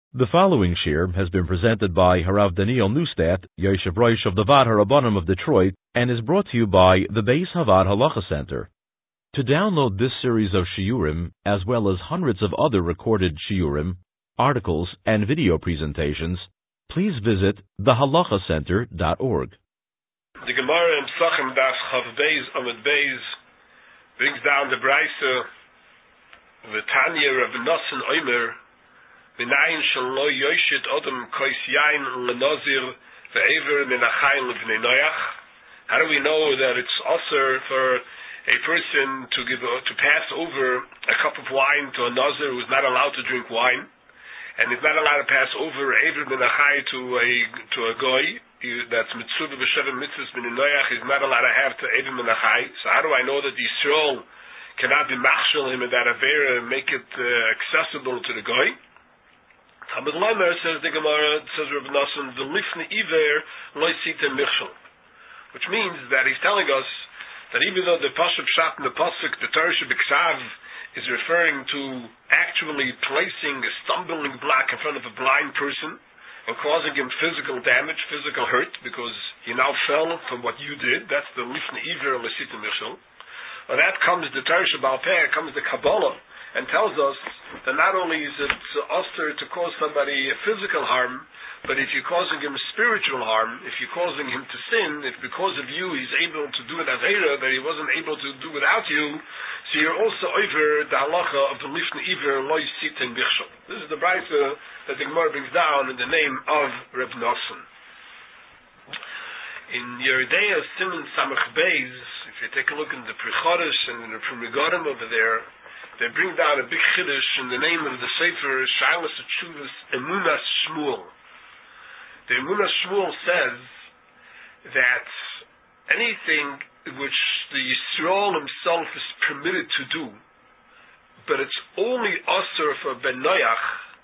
The following shir has been presented by Harav Daniel Neustadt, Yoshev Rosh of the Vad HaRabbanim of Detroit, and is brought to you by the Beis Havad Halacha Center. To download this series of shiurim, as well as hundreds of other recorded shiurim, articles, and video presentations, please visit thehalachacenter.org. The Gemara in Psachim Daf Chav Beis Amud Beis brings down the Brisa the Tanya Rav Nosson Omer Minayin Shalo Yoshit Odom Kois Yain Lenozir Ve'ever Menachayim Levnei Noach. How do we know that it's also for a person to pass over a cup of wine to a Nazir who is not allowed to drink wine, and is not allowed to pass over Ever Menachai to a goy that's Mitzvah b'Shavim Mitzvahs B'nei Noach is not allowed to have to Ever Menachai? So how do I know that the Yisrael cannot be machshel him in that avera and make it accessible to the goy? Talmud Lamer says the Gemara, says Rav Nosson, the lifnei iver lo sitem michshel, which means that he's telling us that even though the pasuk pshat in the pasuk, the Torah shebiksav, is referring to actually placing a stumbling block in front of a blind person and causing him physical damage, physical hurt, because he now fell from what you did, that's the lifnei iver lo sitem michshel. Well, that comes the Torah Shebaal Peh, comes the Kabbalah, and tells us that not only is it usher to cause somebody a physical harm, but if you're causing him spiritual harm, if you're causing him to sin, if because of you he's able to do an avera that he wasn't able to do without you, so you're also over the halacha of the lifnei iver lo sitem michshel. This is the brisa that the Gemara brings down in the name of Reb Nosson. In Yeridea Siman Samach Beis, if you take a look in the Prichodesh and in the Primigodim over there, they bring down a big chiddush in the name of the Sefer Shailas Tshuvas Emunas Shmuel. The Emunas Shmuel says that anything which the Yisrael himself is permitted to do, but it's only usher for Ben Noach,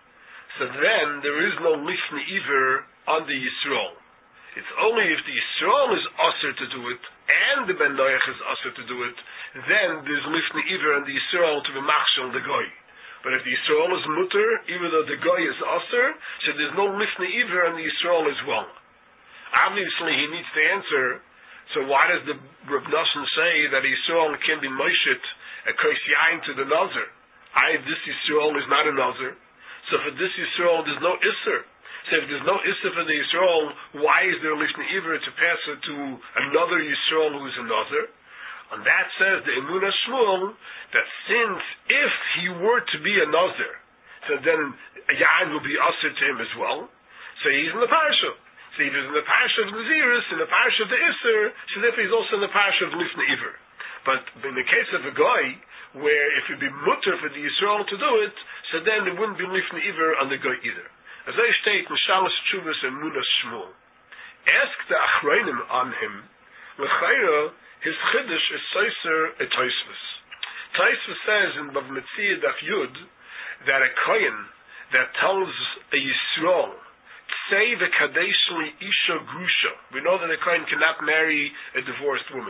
so then there is no lifnei iver on the Yisrael. It's only if the Yisrael is usher to do it, and the Ben Noach is usher to do it, then there's lifnei iver on the Yisrael to be machshel the goy. But if the Yisrael is mutter, even though the goy is usher, so there's no lifnei iver on the Yisrael as well. Obviously, he needs to answer. So why does the Reb Nosson say that Yisrael can be moishit a kois yain to the Nazir? This Yisrael is not a Nazir. So for this Yisrael, there's no isser. So if there's no Issa for the Yisrael, why is there lifnei iver to pass it to another Yisrael who is a Nazir? And that says the Emunah Shmuel that since if he were to be a Nazir, so then a Yain will be usher to him as well. So he's in the Parsha. So if he's in the Parsha of Naziris, in the Parsha of the Isser, so therefore he's also in the Parsha of lifnei iver. But in the case of a guy, where if it would be mutter for the Yisrael to do it, so then there wouldn't be lifnei iver on the guy either. As I state in Shalas Tshuvas Emunas Shmuel, ask the Achronim on him, L'chayra, his chiddush is Soiser et Tosfos. Tosfos says in Bav Metzia Daf Yud that a Kohen that tells a Yisrael, Tzei v'kadesh li isha grusha. We know that a Kohen cannot marry a divorced woman.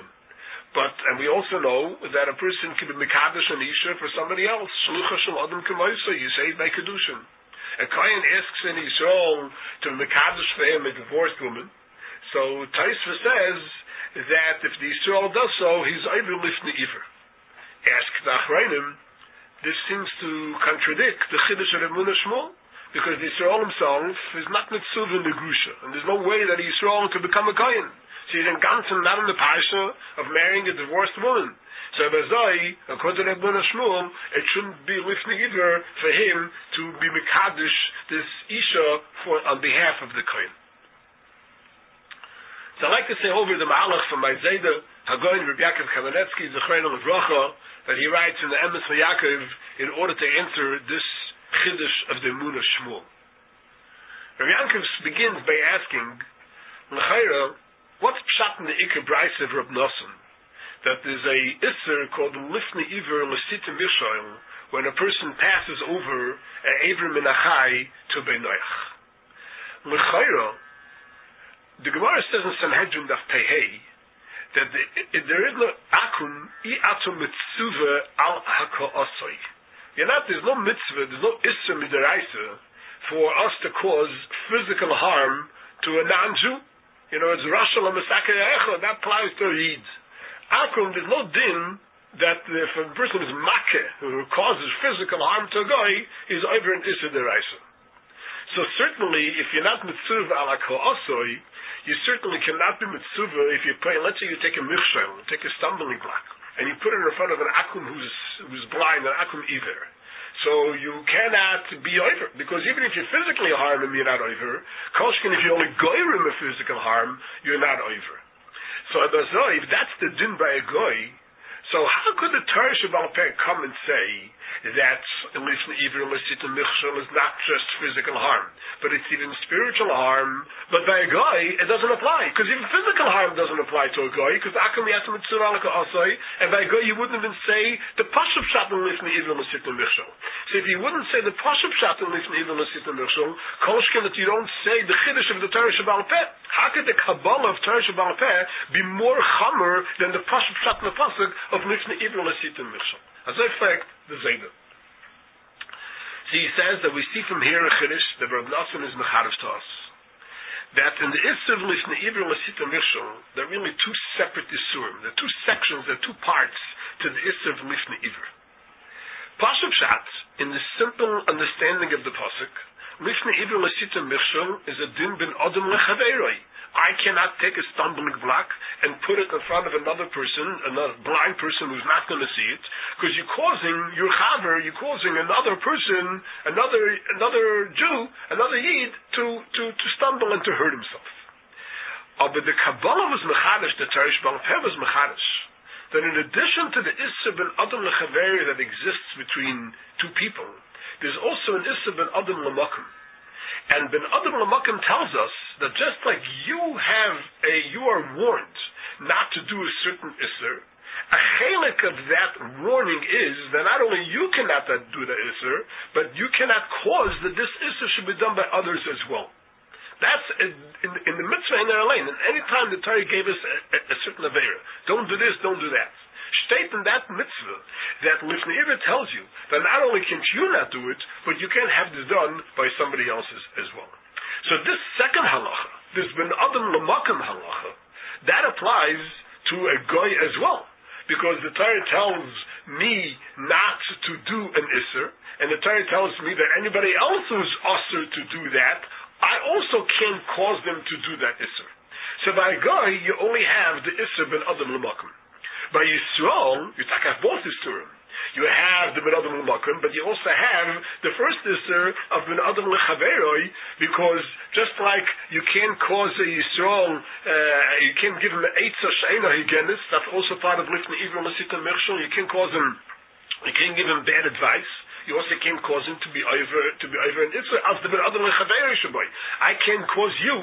And we also know that a person can be mekadosh an isha for somebody else. Shlucha shel adam k'moisa, you say it by kedushin. A Kohen asks in Yisrael to mekadosh for him a divorced woman. So Tosfos says that if the Yisrael does so, he's over lifnei iver. Ask the Achronim, this seems to contradict the chiddush of Emunah Shmuel, because the Yisrael himself is not mitzvah in the grusha, and there's no way that the Yisrael could become a Kohen. So he's in Ganzen not in the parsha of marrying a divorced woman. So according to Emunah Shmuel, it shouldn't be lifnei iver for him to be mekadosh this isha on behalf of the Kohen. So I'd like to say over the Ma'alach from my Zayda, Hagoyin Rabbi Yaakov Kamenetsky, Zechreinu Livrocha, that he writes in the Emes Yaakov in order to answer this chiddush of the Emunah Shmuel. Rabbi Yaakov begins by asking, L'chayra, what's pshat in the Iker Brisa of Reb Nosson? That there's a isser called lifnei iver l'sitem michshel, when a person passes over an Ever Menachai to Ben Noach. L'chayra, the Gemara says in Sanhedrin Daf Pehei that there is no akum I atum mitzvah al haka osoi. There's no mitzvah, there's no isser midaraisa for us to cause physical harm to a non-Jew. You know, it's Rashal HaMesakeh Echad, that applies to a Yid. Akum, there's no din that if a person is makeh, who causes physical harm to a guy, he's over an Issa Deraisa. So certainly, if you're not mitzvah ala ko'asoi, you certainly cannot be mitzvah if you pray. Let's say you take a michshel, take a stumbling block, and you put it in front of an akum who's blind, an akum iver. So you cannot be over, because even if you physically harm him, you're not over. Koshkin, if you only goy him a physical harm, you're not over. So if that's the din by a goy, so how could the Torah Sheba'al Peh come and say that Lifnei Ivur L'Sita Michshel is not just physical harm, but it's even spiritual harm, but by a guy it doesn't apply, because even physical harm doesn't apply to a guy, because Akum Yasim Mitzvah Alaka Asai, and by a guy you wouldn't even say the Pashup Shat in Lifnei Ivur L'Sita Michshel. So if you wouldn't say the Pashup Shat in Lifnei Ivur L'Sita Michshel, Kolshkin that you don't say the Chiddush of the Torah Sheba'al Peh. How could the Kabbalah of Torah Sheba'al Peh be more chamer than the Pashup Shat in the Pasuk of Lifnei Ivur L'Sita Michshel? As a fact, the Zaydah. So he says that we see from here a Chiddush that Rav Nosson is mechariv to us, that in the Isser Lifnei Ivur L'Sita Michshel, there are really two separate Isurim. There are two sections, there are two parts to the Isser Lifnei Ivur. Pashup Shat, in the simple understanding of the Pasuk, Lifnei Ivur L'Sita Michshel is a din ben Adam lechaveiroi. I cannot take a stumbling block and put it in front of another person, another blind person who's not going to see it, because you're causing your chaver, you're causing another person, another Jew, another Yid to stumble and to hurt himself. But the Kabbalah was mechadish, the Torah Sheba'al Peh was mechadish, that in addition to the Issa ben Adam lechaveiroi that exists between two people, there's also an Issa ben Adam l'makom. And Ben Adam l'makom tells us that just like you are warned not to do a certain Isser, a chelik of that warning is that not only you cannot do the Isser, but you cannot cause that this Isser should be done by others as well. That's in the mitzvah in our lane. And any time the Torah gave us a certain avera, don't do this, don't do that. State in that mitzvah that Lifnei Ivur tells you that not only can you not do it, but you can have this done by somebody else as well. So this second halacha, this Ben Adam l'makom halacha, that applies to a goy as well, because the Torah tells me not to do an Isser, and the Torah tells me that anybody else who's usher to do that, I also can cause them to do that Isser. So by a goy, you only have the Isser Ben Adam l'makom. By Yisrael, you have both Isurim. You have the Ben Adam l'makom, but you also have the first Isser of Ben Adam lechaveiroi, because just like you can't cause a Yisrael, you can't give him an Eitzah she'eina higenis, that's also part of Lifnei Ivur L'Sita Michshel. You can't give him bad advice. You also can't cause him to be over an Isser as the Ben Adam lechaveiroi shaboy. I can't cause you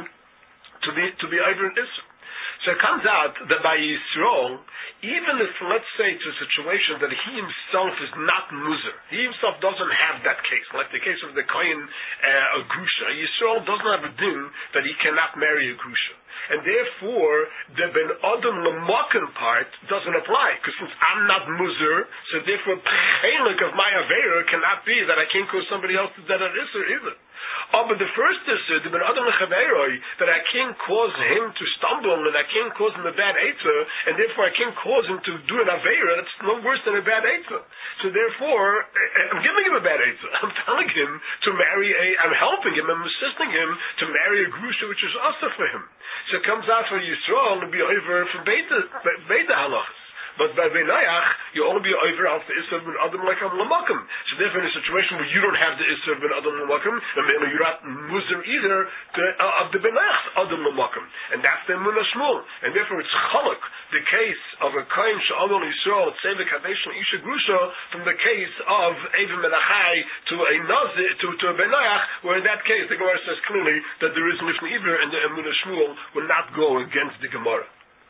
to be over an Isser. So it comes out that by Yisrael, even if, let's say, it's a situation that he himself is not muzer, he himself doesn't have that case, like the case of the Kohen, a Grusha. Yisrael doesn't have a din that he cannot marry a Grusha. And therefore, the Ben Adam l'makom part doesn't apply, because since I'm not muzer, so therefore, chelik of my avera cannot be that I can't cause somebody else to do that Isser either. But the first Isser, the Ben Adam lechaveiroi, that I can't cause him to stumble, and I can't cause him a bad Eitzah, and therefore I can't cause him to do an avera, that's no worse than a bad Eitzah. So therefore, I'm giving him a bad Eitzah. I'm telling him to marry I'm helping him, I'm assisting him to marry a Grusha, which is also for him. So it comes out for Yisrael to be over from Beta halachas. But by Benayach, you only be over off the Isser Ben Adam l'makom. So therefore, in a situation where you don't have the Isser Ben Adam l'makom, then you're not muzer either of the Benayach's Adam l'makom. And that's the Emunah Shmuel. And therefore, it's chaluk, the case of a Kohen she'amar Yisrael, Tzevek Hadesh Isha Grusha, from the case of Evim Menachai to a Nazir, to a Benayach, where in that case, the Gemara says clearly that there is Lifnei Ivur, and the Emunah Shmuel will not go against the Gemara.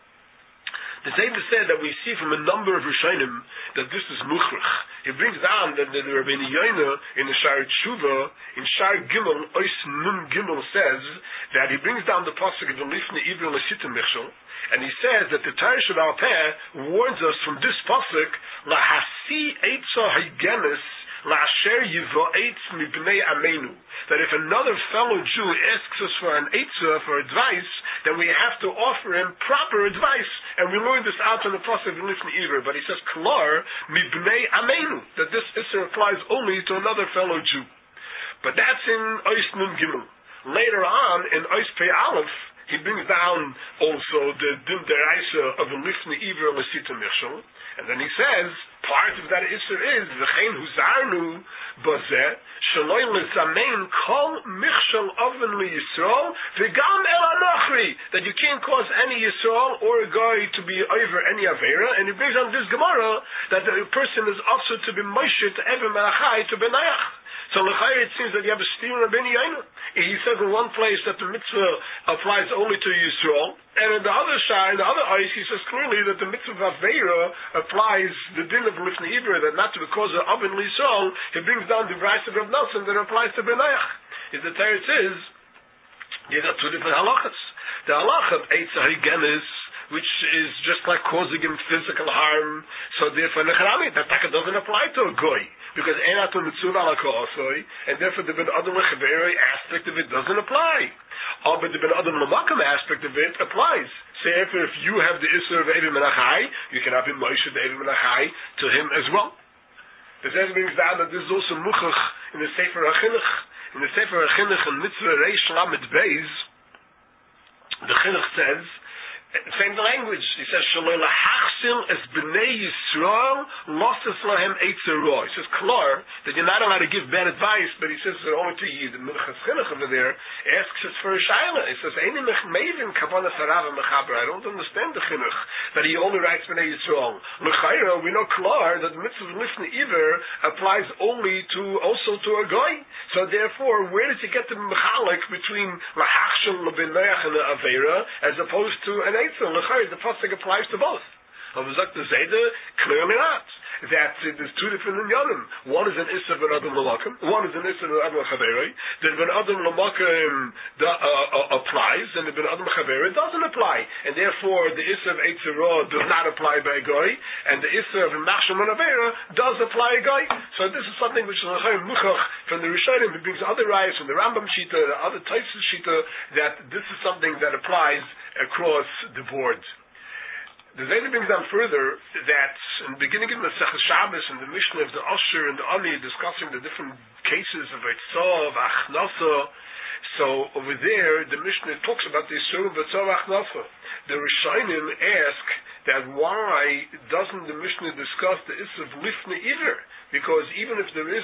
The Zayda said that we see from a number of Rishonim that this is Mukhrach. He brings down that the Rabbeinu Yoina in the Shar Tshuva, in Shar Gimel, Ois Nun Gimel says that he brings down the pasuk of the Lifnei Ivur L'Sita Michshel, and he says that the Torah Sheba'al Peh warns us from this pasuk, Lahasi Eitzah Higenis La'asher yivo'etz mibnei amenu. That if another fellow Jew asks us for an eitzah, for advice, then we have to offer him proper advice. And we learned this out in the process of Lifnei Iver. But he says, Klar mibnei amenu, that this issur applies only to another fellow Jew. But that's in Ois Nun Gimel. Later on, in Ois Pei Aleph, he brings down also the din deraisa of a Lifnei Iver L'sita Michshel. And then he says, part of that issur is, V'chein huzarnu bazeh, shaloi lezamein kol michshel oven li-Yisrael, v'gam el anochri, that you can't cause any Yisrael or a guy to be over any Avera. And he brings on this Gemara that the person is also to be Moshe to Eben Melachai to Benayach. So l'chayr it seems that you have a steer of Ben Yaina. He says in one place that the mitzvah applies only to Yisrael, and in the other side, in the other eyes, he says clearly that the mitzvah of Aveira applies the din of Lifnei Iver, that not because of Avin L'Yisrael, he brings down the Brais of Rav Nosson that applies to Benayach. The teretz is, you got two different halachas. The halacha of Eitz HaHigenis, which is just like causing him physical harm, so therefore Necharami, that taka doesn't apply to a goy, because Einatu Mitzvah Ala Ka'asoi, and therefore the Ben Adam Lechaveri aspect of it doesn't apply. But the Ben Adam Lamakam aspect of it applies. Say if you have the Isser of Evi Menachai, you cannot be Moshe the Evi Menachai to him as well. The Zed brings down that this is also Muchach in the Sefer HaChinuch. In the Sefer HaChinuch in Mitzvah Reish Lamed Beis, the Chinuch says, same language. He says, Shaloi lahachsil es b'nei Yisrael losses lahem eitzer roh. He says, Klar, that you're not allowed to give bad advice, but he says it only to you. The Minchas Chinuch over there asks us for a shaila. He says, Eini mech mevin kavanas harav mechaber. I don't understand the Chinuch, that he only writes b'nei Yisrael. L'chayra, we know Klar, that the mitzvah of Lifnei Iver applies only also to a goy. So therefore, where did you get the mechalik between lahachsil l'b'neach and the Avera, as opposed to an the pasuk applies to both. Clearly not. That there's two different inyanim. One is an issa ben adam l'makom. One is an issa ben adam l'chaverei. The ben adam l'makom applies, and the ben adam l'chaverei doesn't apply. And therefore, the issa of eitzerah does not apply by a guy, and the issa of machshel and avera does apply a guy. So this is something which is muchach from the Rishonim. It brings other rayos from the Rambam Shita, the other types of Shita, that this is something that applies across the board. The Zayda brings down further that in the beginning of the Masechus Shabbos and the Mishnah of the Asher and the Ani discussing the different cases of Eitzah, of Achnasa, so over there the Mishnah talks about the Yisur of Eitzah of Achnasa. The Rishonim ask that why doesn't the Mishnah discuss the Issur of Lifnei Iver? Because even if there's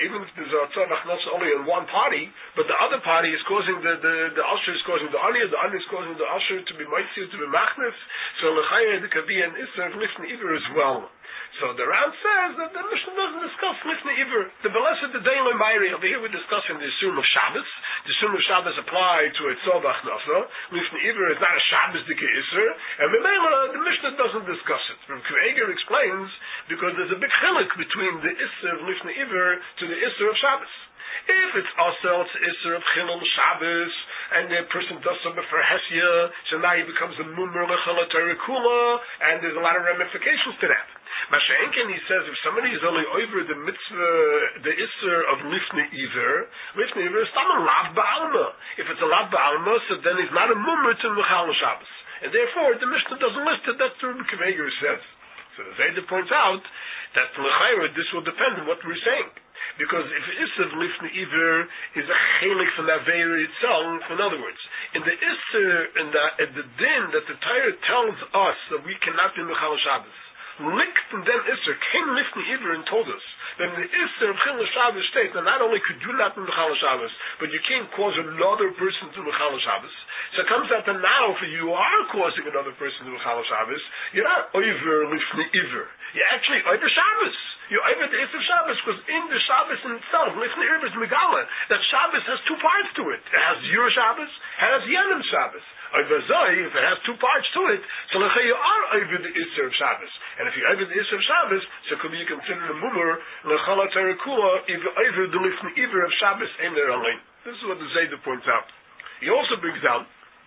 a Tzad Achnasa only in one party, but the other party is causing the Asher is causing the Ani is causing the Asher to be Meitzir, to be Machnes, so L'chayah there could be an Issur of Lifnei Iver as well. So the Ran says that the Mishnah doesn't discuss Lifnei Iver. The Belesed the Daily Mayri, over here we're discussing the Yisur of Shabbos. The Yisur of Shabbos apply to a Tzad Achnasa. Lifnei Iver is not a Shabbos Dike Issur, and the Mishnah doesn't discuss it. Kveger explains because there's a big chilik between the Issur of Lifnei Iver to the Issur of Shabbos. If it's also it's Issur of Chilul Shabbos, and the person does something for Hesia, so now he becomes a Mumur L'Chol Kula, and there's a lot of ramifications to that. Masha'enken, he says, if somebody is only over the mitzvah, the Issur of Lifnei Iver is not a Lav Ba'alma. If it's a Lav Ba'alma, so then he's not a Mumur to L'Chol Shabbos. And therefore, the Mishnah doesn't list it. That's what Rabbi Kveger says. So the Zayda points out that l'chayra this will depend on what we're saying. Because if Issur Lifnei Iver is a chelik from the Aveira itself, in other words, in the Issur, in the din that the Torah tells us that we cannot be Mechal Shabbos, linked and then Issur came Lifnei Iver and told us that in the Issur of Chilul Shabbos states that not only could you not be Mechal Shabbos, but you can't cause another person to Mechal Shabbos. So it comes out that now, if you are causing another person to Mechal Shabbos, you're not over Lifnei Iver. You're actually over Shabbos. You're over the Issur Shabbos, because in the Shabbos in itself, Lifnei Iver is Megala, that Shabbos has two parts to it. It has your Shabbos, it has Yenim Shabbos. Over Zoi, if it has two parts to it, so you are over the Issur of Shabbos. And if you're over the Issur of Shabbos, so could be considered a Mumur, L'Chol HaTerekula, over the Lifnei Iver of Shabbos in there alone. This is what the Zayda points out. He also brings down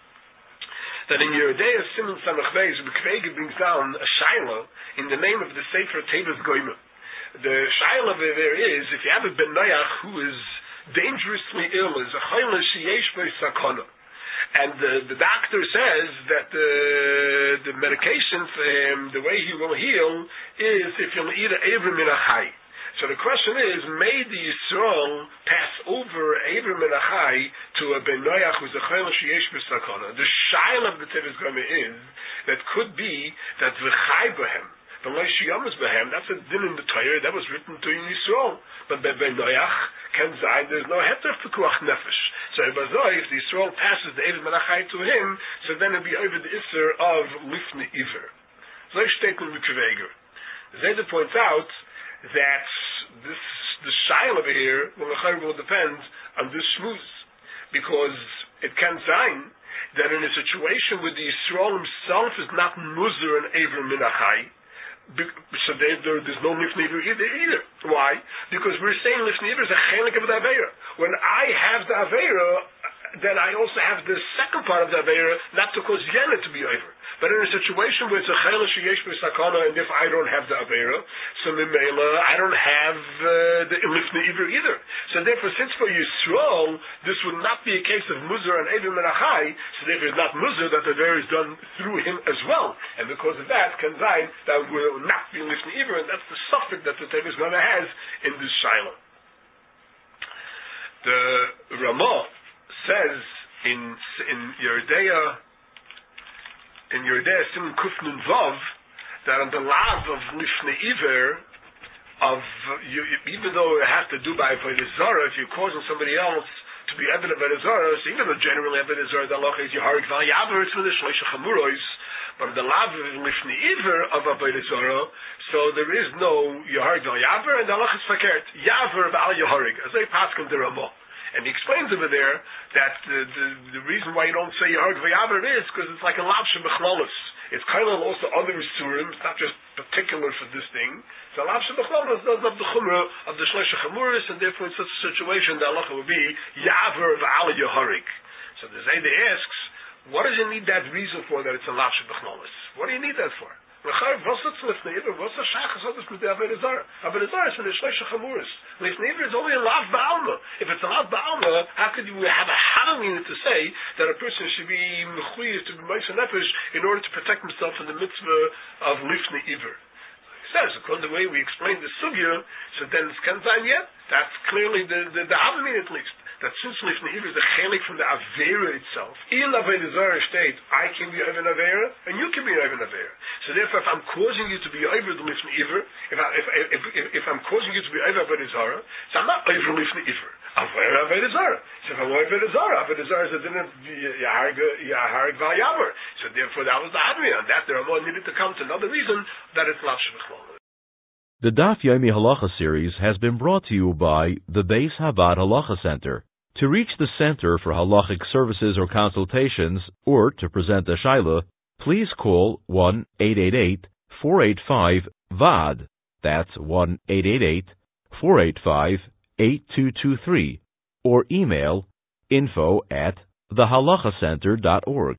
that in Yeridea Siman Samach Beis, B'Kveger brings down a Shaila in the name of the Sefer Teves Goyim. The shaila there is, if you have a ben noach who is dangerously ill, is a chayla sheyesh bo sakana, and the doctor says that the medication for him, the way he will heal, is if you'll eat an Eivrim min achai. So the question is, may the Yisrael pass over Eivrim min achai to a ben noach who's a chayla sheyesh bo sakana? The shaila of the Tevis Gama is that could be that v'chai bohem. That's a din in the Torah that was written to Yisrael. But by Noach can say there's no heter for Kuach Nefesh. So if the Yisrael passes the Eivrim min achai to him, so then it'll be over the Isser of Lifnei Iver. So it's statement with Kveger. Zayda points out that the shail over here will depend on this shmuz, because it can sign that in a situation where the Yisrael himself is not muzer and Eivrim min achai, so there's no Lifnei Iver either. Why? Because we're saying Lifnei Iver is a chelik of the Aveira. When I have the Aveira, then I also have the second part of the Aveira, not to cause Yena to be over. But in a situation where it's a chelik sheyesh bo sakana, and if I don't have the Aveira, so Mimela, I don't have the Lifnei Iver either. So therefore, since for Yisrael, this would not be a case of Muzar and Eivrim min achai, so therefore it's not Muzar that the Aveira is done through him as well. And because of that, can zayin that will not be Lifnei Iver, and that's the suffix that the Tevis Gama has in this Shiloh. The Ramah says in Yeridea Siman Kuf Nun Vav that on the lav of Lifnei Iver, even though it has to do by Avodah Zarah, if you're causing somebody else to be Eved Avodah Zarah, so even though generally Avodah Zarah the halacha is Yeharik Val Yaver, it's for the Shloisha Chamuros, but the lav of Lifnei Iver of Avodah Zarah, so there is no Yeharik Val Yaver, and the halacha is fakert Yaver Val Yeharik, as they pass on the Ramah. And he explains over there that the reason why you don't say Yeharik Val Yaver is because it's like a lav shebechlolos. It's kind of also other surim. It's not just particular for this thing. So lav shebechlolos does have the chumrah of the shloisha chamuris, and therefore in such a situation the halacha would be Yaver Val Yeharik. So the Zayda asks, what does you need that reason for that it's a lav shebechlolos? What do you need that for? Lifnei Iver is only a lav ba'alma. If it's a lav ba'alma, how could you have a havamina to say that a person should be mechuyev to be ma'aser nefesh in order to protect himself from the mitzvah of Lifnei Iver? Says, according to the way we explained the sugya, so then it's kanzayim yet. That's clearly the havamina at least. That since Lifnei Iver is a chelik from the Aveira itself, in Avodah Zarah state, I can be over an Aveira, and you can be over an Aveira. So therefore, if I'm causing you to be over the Lifnei Iver, if I'm causing you to be over Avodah Zarah, so I'm not over Lifnei Iver. Avodah Zarah. So if I'm over Avodah Zarah is a din of Yeharik Val Yaver. So therefore, that was the Hadriya, and that the Ramah needed to come to another reason that it's lav shebechlolos. The Daf Yomi Halacha series has been brought to you by the Beis Havad Halacha Center. To reach the Center for Halachic Services or Consultations, or to present a Shaila, please call 1-888-485-VAD. That's 1-888-485-8223. Or email info@thehalachacenter.org.